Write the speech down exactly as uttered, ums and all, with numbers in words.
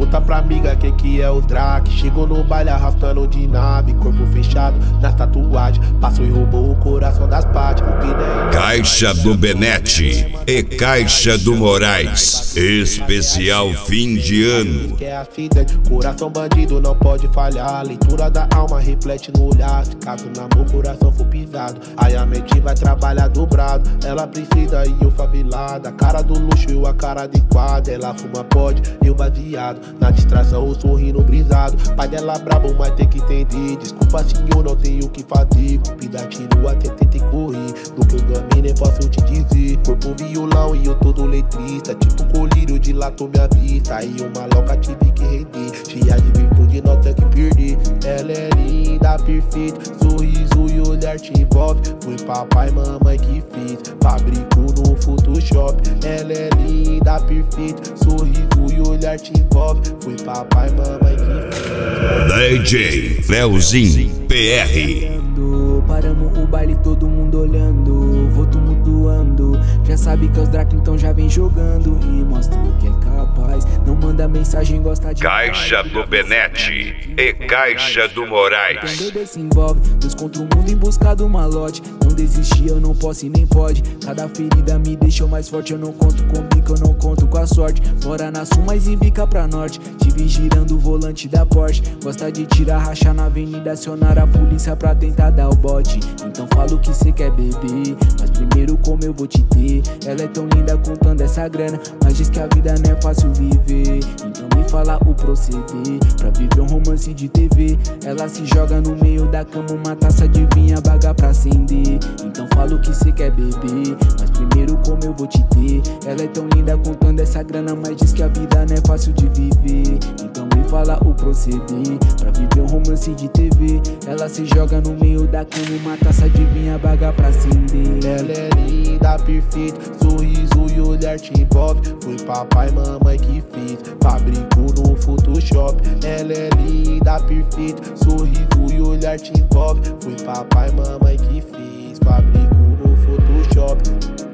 Pergunta pra amiga quem que é o Drake. Chegou no baile arrastando de nave, corpo fechado nas tatuagens. Passou e roubou o coração das partes. Caixa do Benete e Caixa do Moraes, especial fim de ano. Que é acidente, coração bandido não pode falhar. Leitura da alma reflete no olhar. Se caso no amor coração for pisado, aí a mente vai trabalhar dobrado. Ela precisa e eu favelada, a cara do luxo e a cara adequada. Ela fuma pode e eu baseado, na distração o sorrindo brisado. Pai dela brabo, mas tem que entender. Desculpa senhor, não tenho o que fazer. Cupida tiro até tentei correr, do que eu gamei nem posso te dizer. Corpo violão e eu todo letrista, tipo colírio dilatou minha vista. Aí uma louca tive que render, cheia de virtude não tem que perder. Ela é linda, perfeita, sorriso e olhar te envolve. Foi papai e mamãe que fez, fabricou no Photoshop. Ela é linda, perfeita, sorriso e olhar te envolve. Foi papai e mamãe que fez. D J Leozinho P R. Paramos o baile, todo mundo olhando, vou tumultuando. Já sabe que é os Drake, então já vem jogando e mostra o que é capaz. Não manda mensagem, gosta de Caixa do Benete e Caixa do Moraes. Então bebê se envolve, dois contra o mundo em busca do malote. Não desistir, eu não posso e nem pode. Cada ferida me deixou mais forte. Eu não conto com bico, eu não conto com a sorte. Mora na sul, mas embica pra norte. Tive girando o volante da Porsche. Gosta de tirar racha na avenida, acionar a polícia pra tentar dar o bote. Então fala o que cê quer beber, mas primeiro como eu vou te ter. Ela é tão linda contando essa grana, mas diz que a vida não é fácil viver. Então me fala o proceder, pra viver um romance de T V. Ela se joga no meio da cama, uma taça de vinho, baga pra acender. Então fala o que cê quer beber, mas primeiro como eu vou te ter. Ela é tão linda contando essa grana, mas diz que a vida não é fácil de viver. Então me fala o proceder, pra viver um romance de T V. Ela se joga no meio da cama, uma taça de vinho, baga pra acender. Ela é linda, perfeita, sorriso e olhar te envolve. Foi papai e mamãe que fez, fabricou no Photoshop. Ela é linda, perfeita, sorriso e olhar te envolve. Foi papai e mamãe que fez, fabricou no Photoshop.